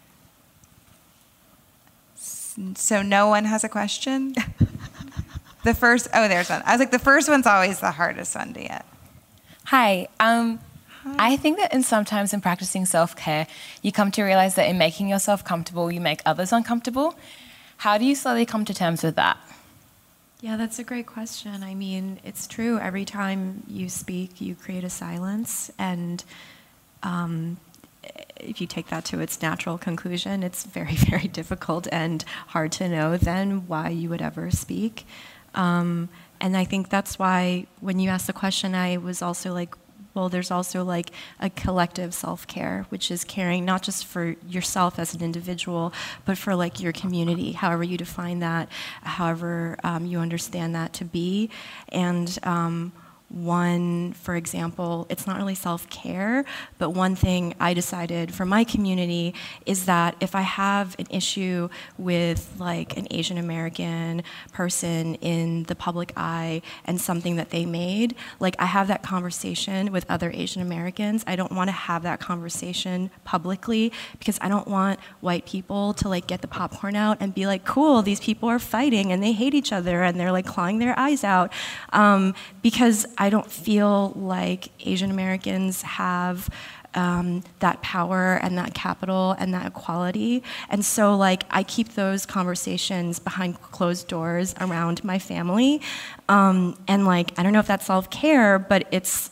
So no one has a question? There's one. I was like, the first one's always the hardest one to get.
Hi. I think that sometimes in practicing self-care, you come to realize that in making yourself comfortable, you make others uncomfortable. How do you slowly come to terms with that?
Yeah, that's a great question. I mean, it's true. Every time you speak, you create a silence. And if you take that to its natural conclusion, it's very, very difficult and hard to know then why you would ever speak. And I think that's why when you asked the question, I was also like, well, there's also like a collective self-care, which is caring not just for yourself as an individual, but for like your community, however you define that, however you understand that to be. And one, for example, it's not really self-care, but one thing I decided for my community is that if I have an issue with like an Asian American person in the public eye and something that they made, like I have that conversation with other Asian Americans. I don't want to have that conversation publicly because I don't want white people to like get the popcorn out and be like, cool, these people are fighting and they hate each other and they're like clawing their eyes out, because I don't feel like Asian Americans have that power and that capital and that equality. And so like I keep those conversations behind closed doors around my family. And like, I don't know if that's self-care, but it's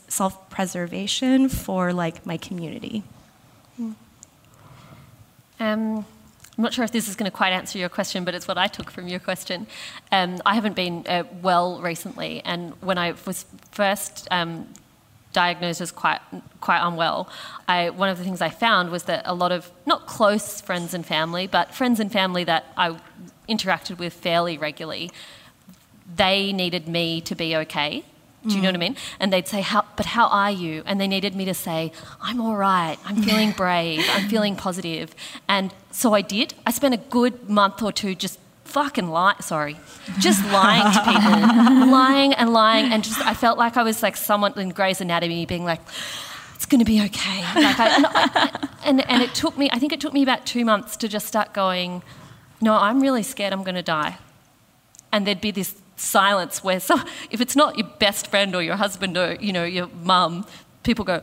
self-preservation for like my community.
I'm not sure if this is going to quite answer your question, but it's what I took from your question. I haven't been well recently, and when I was first diagnosed as quite unwell, one of the things I found was that a lot of, not close friends and family, but friends and family that I interacted with fairly regularly, they needed me to be okay. Do you know what I mean? And they'd say, how are you? And they needed me to say, I'm all right, I'm feeling brave, I'm feeling positive. And so I did. I spent a good month or two just fucking lying to people, lying, and just I felt like I was like someone in Grey's Anatomy being like, it's going to be okay. Like and it took me, I think it took me about 2 months to just start going, no, I'm really scared I'm going to die. And there'd be this silence where if it's not your best friend or your husband or, you know, your mum, people go,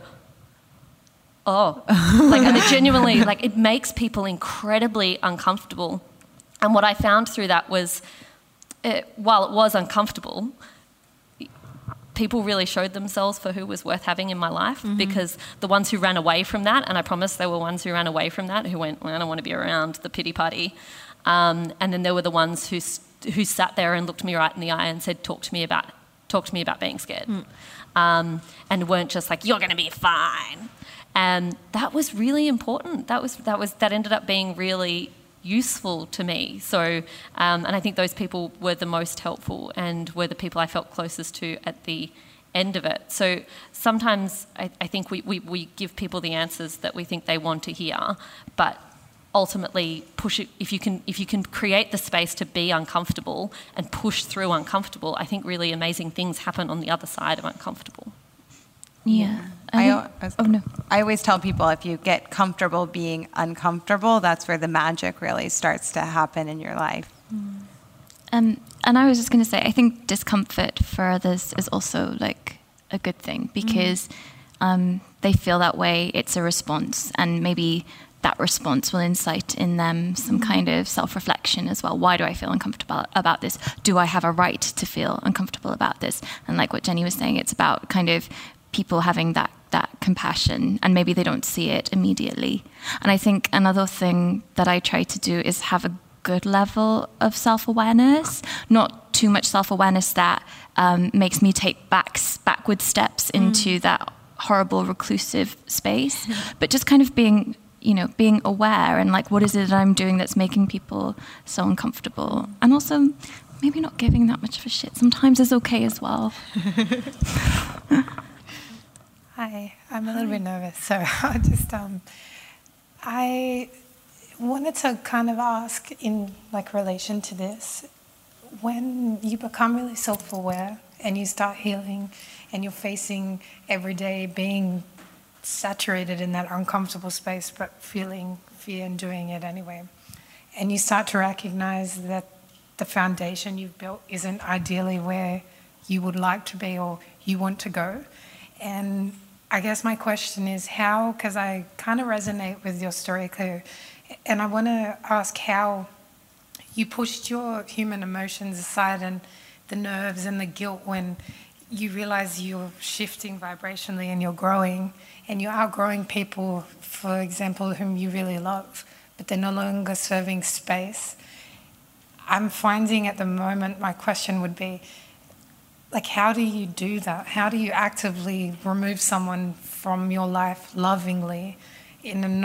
oh. Like, and it genuinely, like, it makes people incredibly uncomfortable. And what I found through that was, while it was uncomfortable, people really showed themselves for who was worth having in my life, because the ones who ran away from that, and I promise there were ones who ran away from that, who went, well, I don't want to be around the pity party. And then there were the ones who sat there and looked me right in the eye and said, talk to me about being scared. And weren't just like, you're going to be fine. And that was really important. That ended up being really useful to me. So, and I think those people were the most helpful and were the people I felt closest to at the end of it. So sometimes I think we give people the answers that we think they want to hear, but ultimately push it. If you can create the space to be uncomfortable and push through uncomfortable, I think really amazing things happen on the other side of uncomfortable.
Yeah.
I always tell people, if you get comfortable being uncomfortable, that's where the magic really starts to happen in your life.
And I was just going to say, I think discomfort for others is also like a good thing, because they feel that way. It's a response, and maybe that response will incite in them some kind of self-reflection as well. Why do I feel uncomfortable about this? Do I have a right to feel uncomfortable about this? And like what Jenny was saying, it's about kind of people having that compassion, and maybe they don't see it immediately. And I think another thing that I try to do is have a good level of self-awareness, not too much self-awareness that makes me take backward steps into that horrible reclusive space, but just kind of being aware and like, what is it that I'm doing that's making people so uncomfortable? And also maybe not giving that much of a shit sometimes is okay as well.
Hi, I'm a little bit nervous, so I wanted to kind of ask in like relation to this, when you become really self-aware and you start healing and you're facing every day being saturated in that uncomfortable space but feeling fear and doing it anyway, and you start to recognize that the foundation you've built isn't ideally where you would like to be or you want to go. And I guess my question is how, because I kind of resonate with your story, Claire, and I want to ask how you pushed your human emotions aside and the nerves and the guilt when you realize you're shifting vibrationally and you're growing and you're outgrowing people, for example, whom you really love, but they're no longer serving space. I'm finding at the moment, my question would be, like, how do you do that? How do you actively remove someone from your life lovingly in a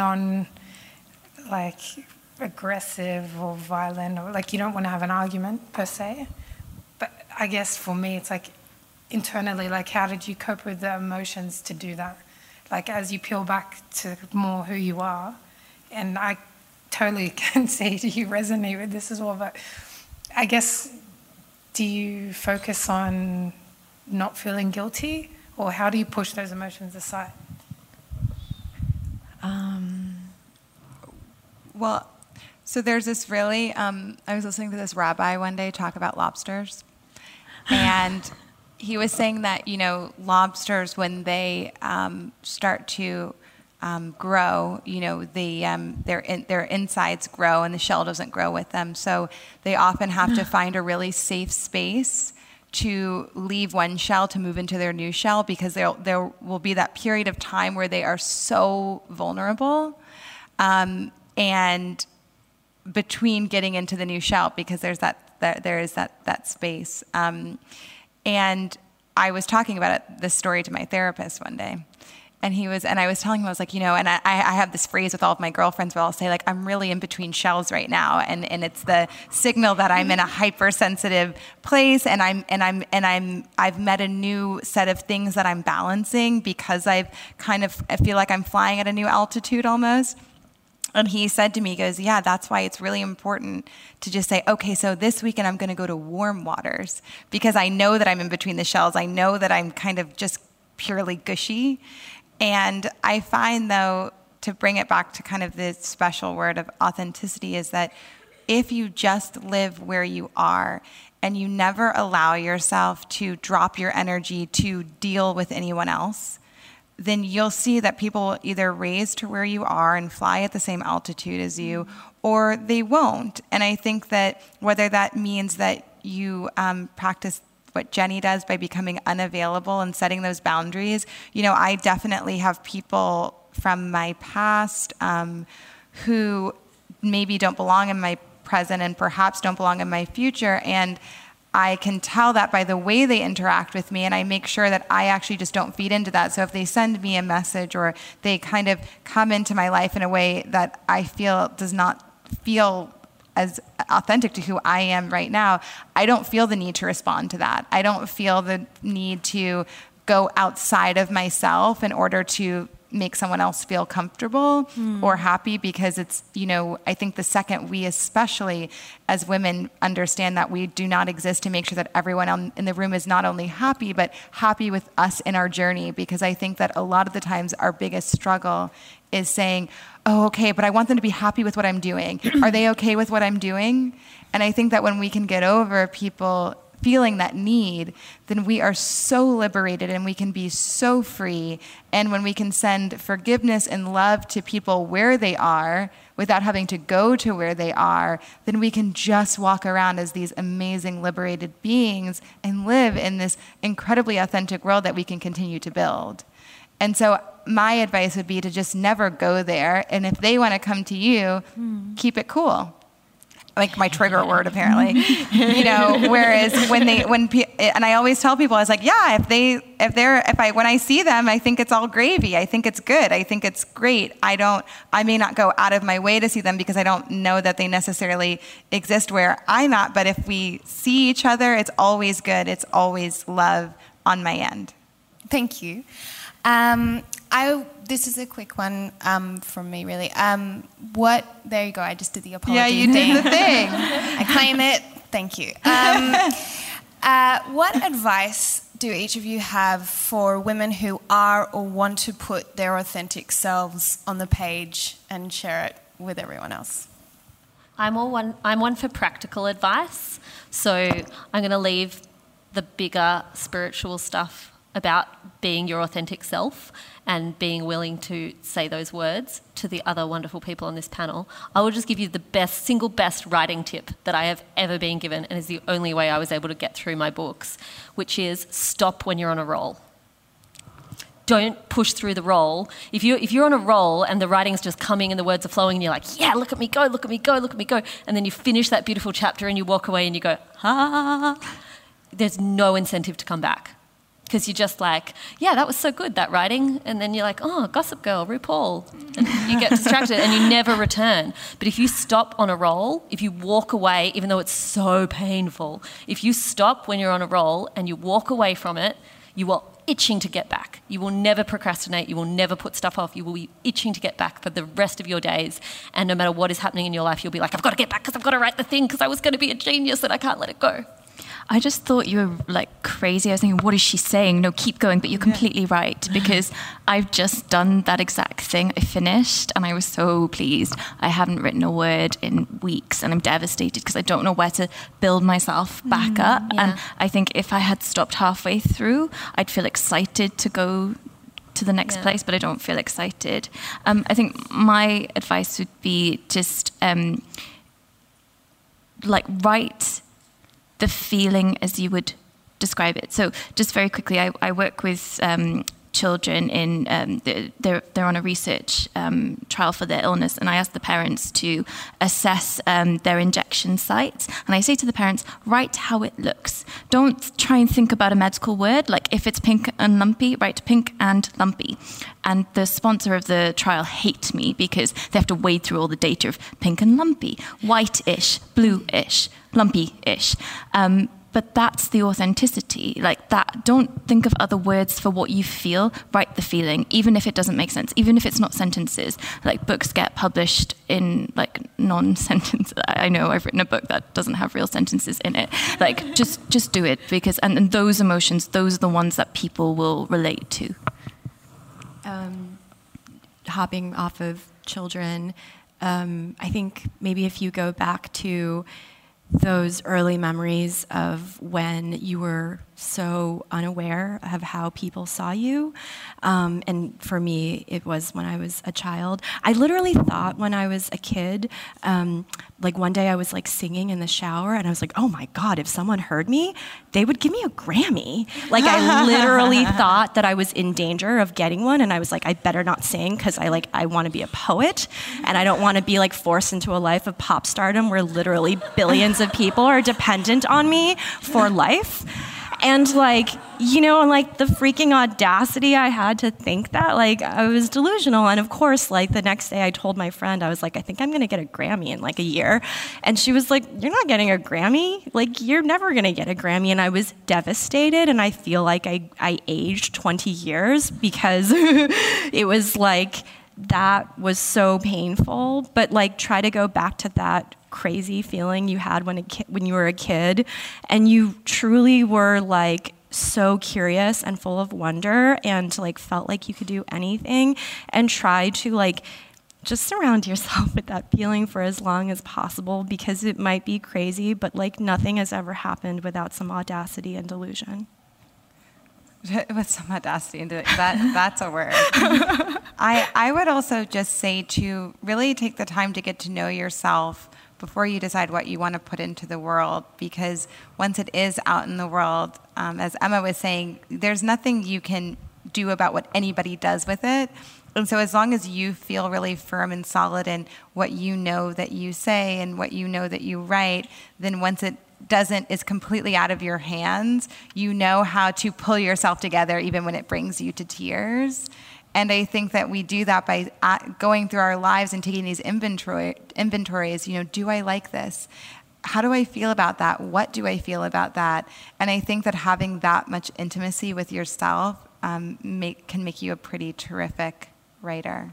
aggressive or violent, or like you don't want to have an argument per se? But I guess for me, it's like internally, like how did you cope with the emotions to do that? Like as you peel back to more who you are, and I totally can see you resonate with this as well, but I guess, do you focus on not feeling guilty, or how do you push those emotions aside?
Well, so there's this really, I was listening to this rabbi one day talk about lobsters, and he was saying that, lobsters, when they start to grow, their insides grow and the shell doesn't grow with them. So they often have to find a really safe space to leave one shell to move into their new shell, because there will be that period of time where they are so vulnerable. And between getting into the new shell, because there is that space. And I was talking about this story to my therapist one day. And I was telling him, I was like, and I have this phrase with all of my girlfriends where I'll say, like, I'm really in between shells right now. And it's the signal that I'm in a hypersensitive place, and I've met a new set of things that I'm balancing, because I feel like I'm flying at a new altitude almost. And he said to me, he goes, yeah, that's why it's really important to just say, okay, so this weekend I'm going to go to warm waters, because I know that I'm in between the shells. I know that I'm kind of just purely gushy. And I find, though, to bring it back to kind of this special word of authenticity, is that if you just live where you are and you never allow yourself to drop your energy to deal with anyone else, then you'll see that people either raise to where you are and fly at the same altitude as you, or they won't. And I think that whether that means that you practice what Jenny does by becoming unavailable and setting those boundaries. I definitely have people from my past who maybe don't belong in my present and perhaps don't belong in my future. And I can tell that by the way they interact with me, and I make sure that I actually just don't feed into that. So if they send me a message, or they kind of come into my life in a way that I feel does not feel as authentic to who I am right now, I don't feel the need to respond to that. I don't feel the need to go outside of myself in order to make someone else feel comfortable or happy, because it's, I think the second we, especially as women, understand that we do not exist to make sure that everyone in the room is not only happy, but happy with us in our journey, because I think that a lot of the times our biggest struggle is saying, oh, okay, but I want them to be happy with what I'm doing. Are they okay with what I'm doing? And I think that when we can get over people feeling that need, then we are so liberated and we can be so free. And when we can send forgiveness and love to people where they are without having to go to where they are, then we can just walk around as these amazing liberated beings and live in this incredibly authentic world that we can continue to build. And so my advice would be to just never go there. And if they want to come to you, keep it cool. Like my trigger word, apparently. Whereas when I always tell people, I was like, yeah, when I see them, I think it's all gravy. I think it's good. I think it's great. I may not go out of my way to see them because I don't know that they necessarily exist where I'm at. But if we see each other, it's always good. It's always love on my end.
Thank you. This is a quick one from me, really. There you go. I just did the apology.
Yeah, you did the thing.
I claim it. Thank you. What advice do each of you have for women who are or want to put their authentic selves on the page and share it with everyone else?
I'm one for practical advice. So I'm going to leave the bigger spiritual stuff about being your authentic self and being willing to say those words to the other wonderful people on this panel. I will just give you the single best writing tip that I have ever been given, and is the only way I was able to get through my books, which is stop when you're on a roll. Don't push through the roll. If you're on a roll and the writing's just coming and the words are flowing and you're like, yeah, look at me go, look at me go, look at me go, and then you finish that beautiful chapter and you walk away and you go, there's no incentive to come back. Because you're just like, yeah, that was so good, that writing. And then you're like, oh, Gossip Girl, RuPaul. And you get distracted and you never return. But if you stop on a roll, if you walk away, even though it's so painful, if you stop when you're on a roll and you walk away from it, you are itching to get back. You will never procrastinate. You will never put stuff off. You will be itching to get back for the rest of your days. And no matter what is happening in your life, you'll be like, I've got to get back because I've got to write the thing because I was going to be a genius and I can't let it go.
I just thought you were like crazy. I was thinking, what is she saying? No, keep going. But you're completely right, because I've just done that exact thing. I finished and I was so pleased. I haven't written a word in weeks and I'm devastated because I don't know where to build myself back up.
Yeah.
And I think if I had stopped halfway through, I'd feel excited to go to the next place, but I don't feel excited. I think my advice would be just write the feeling as you would describe it. So just very quickly, I work with children in they're on a research trial for their illness, and I asked the parents to assess their injection sites, and I say to the parents, write how it looks. Don't try and think about a medical word. Like if it's pink and lumpy, write pink and lumpy. And the sponsor of the trial hates me because they have to wade through all the data of pink and lumpy, white-ish, blue-ish, lumpy-ish. But that's the authenticity. Like that, don't think of other words for what you feel, write the feeling, even if it doesn't make sense, even if it's not sentences. Like books get published in like non-sentence. I know I've written a book that doesn't have real sentences in it. Like just do it, because and those emotions, those are the ones that people will relate to.
Hopping off of children, I think maybe if you go back to those early memories of when you were so unaware of how people saw you. And for me, it was when I was a child. I literally thought when I was a kid, like one day I was like singing in the shower and I was like, oh my God, if someone heard me, they would give me a Grammy. Like I literally thought that I was in danger of getting one, and I was like, I better not sing because I want to be a poet, and I don't want to be like forced into a life of pop stardom where literally billions of people are dependent on me for life. And like, you know, like the freaking audacity I had to think that, like I was delusional. And of course, like the next day I told my friend, I was like, I think I'm going to get a Grammy in like a year. And she was like, you're not getting a Grammy? Like you're never going to get a Grammy. And I was devastated. And I feel like I aged 20 years because it was like, that was so painful. But like try to go back to that crazy feeling you had when you were a kid, and you truly were like so curious and full of wonder and like felt like you could do anything, and try to like just surround yourself with that feeling for as long as possible, because it might be crazy, but like nothing has ever happened without some audacity and delusion.
With some audacity, that's a word. I would also just say to really take the time to get to know yourself before you decide what you want to put into the world, because once it is out in the world, as Emma was saying, there's nothing you can do about what anybody does with it. And so as long as you feel really firm and solid in what you know that you say and what you know that you write, then once it is completely out of your hands, you know how to pull yourself together even when it brings you to tears. And I think that we do that by going through our lives and taking these inventories, you know, do I like this? How do I feel about that? What do I feel about that? And I think that having that much intimacy with yourself can make you a pretty terrific writer.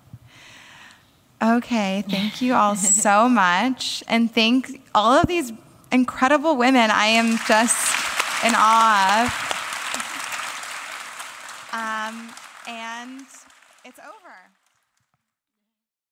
Okay, thank you all so much. And thank all of these incredible women. I am just in awe of. And it's over.